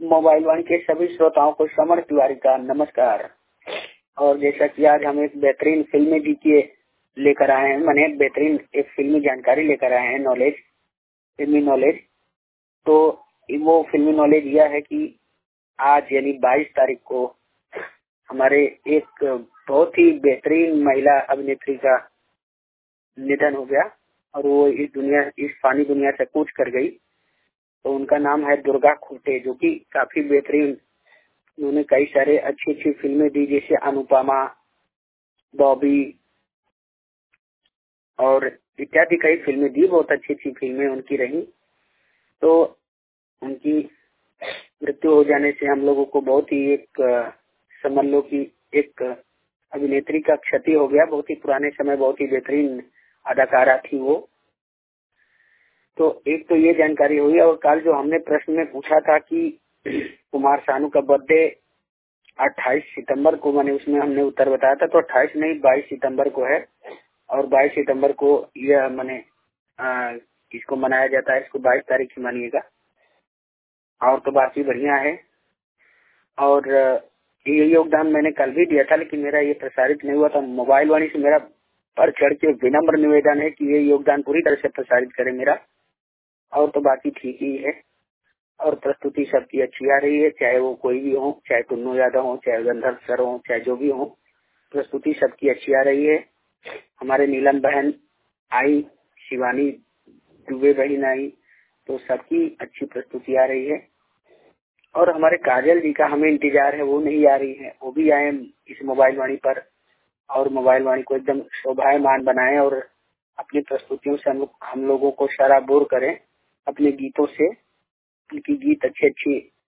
Mobile वाणी के सभी श्रोताओं को समर तिवारी का नमस्कार। और जैसा कि आज हम एक बेहतरीन फिल्मी जीके लेकर आए हैं, मैंने बेहतरीन एक फिल्मी जानकारी लेकर आए हैं, नॉलेज, फिल्मी नॉलेज। तो वो फिल्मी नॉलेज यह है कि आज यानी 22 तारीख को हमारे एक बहुत ही बेहतरीन महिला अभिनेत्री का निधन हो गया और वो इस फानी दुनिया से कूच कर गई। तो उनका नाम है दुर्गा खुटे, जो कि काफी बेहतरीन, उन्होंने कई सारे अच्छी अच्छी फिल्में दी, जैसे अनुपमा, बॉबी और इत्यादि कई फिल्में दी। बहुत अच्छी अच्छी फिल्में उनकी रही। तो उनकी मृत्यु हो जाने से हम लोगों को बहुत ही समझ लो कि एक अभिनेत्री का क्षति हो गया। बहुत ही पुराने समय बहुत ही बेहतरीन अदाकारा थी वो। तो एक तो ये जानकारी हुई। और कल जो हमने प्रश्न में पूछा था कि कुमार सानू का बर्थडे 28 सितंबर को, मैंने उसमें हमने उत्तर बताया था। तो 28 नहीं 22 सितंबर को है। और 22 सितंबर को यह इसको मनाया जाता है। इसको 22 तारीख ही मानिएगा। और तो बाकी बढ़िया है। और ये योगदान मैंने कल भी दिया था, लेकिन मेरा ये प्रसारित नहीं हुआ था। मोबाइल वाणी से मेरा बढ़ चढ़ के विनम्र निवेदन है कि ये योगदान पूरी तरह से प्रसारित करे मेरा। और तो बाकी ठीक ही है। और प्रस्तुति सबकी अच्छी आ रही है, चाहे वो कोई भी हो, चाहे टुन्नू यादव हो, चाहे गंधर्व सर हो, चाहे जो भी हो, प्रस्तुति सबकी अच्छी आ रही है। हमारे नीलम बहन आई, शिवानी दुबे बहन आई, तो सबकी अच्छी प्रस्तुति आ रही है। और हमारे काजल जी का हमें इंतजार है, वो नहीं आ रही है। वो भी आए इस मोबाइल वाणी पर और मोबाइल वाणी को एकदम शोभायमान बनाए और अपनी प्रस्तुतियों से हम लोगों को सराबोर करें अपने गीतों से। उनकी गीत अच्छी अच्छी